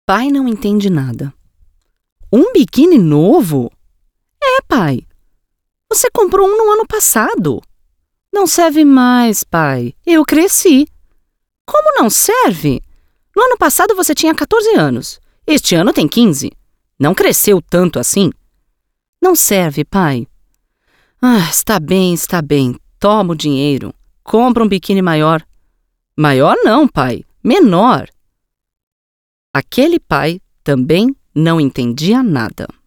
Pai não entende nada. Um biquíni novo? É, pai. Você comprou um no ano passado. Não serve mais, pai. Eu cresci. Como não serve? No ano passado você tinha 14 anos. Este ano tem 15. Não cresceu tanto assim. Não serve, pai. Está bem, está bem. Toma o dinheiro. Compra um biquíni maior. Maior não, pai. Menor. Aquele pai também não entendia nada.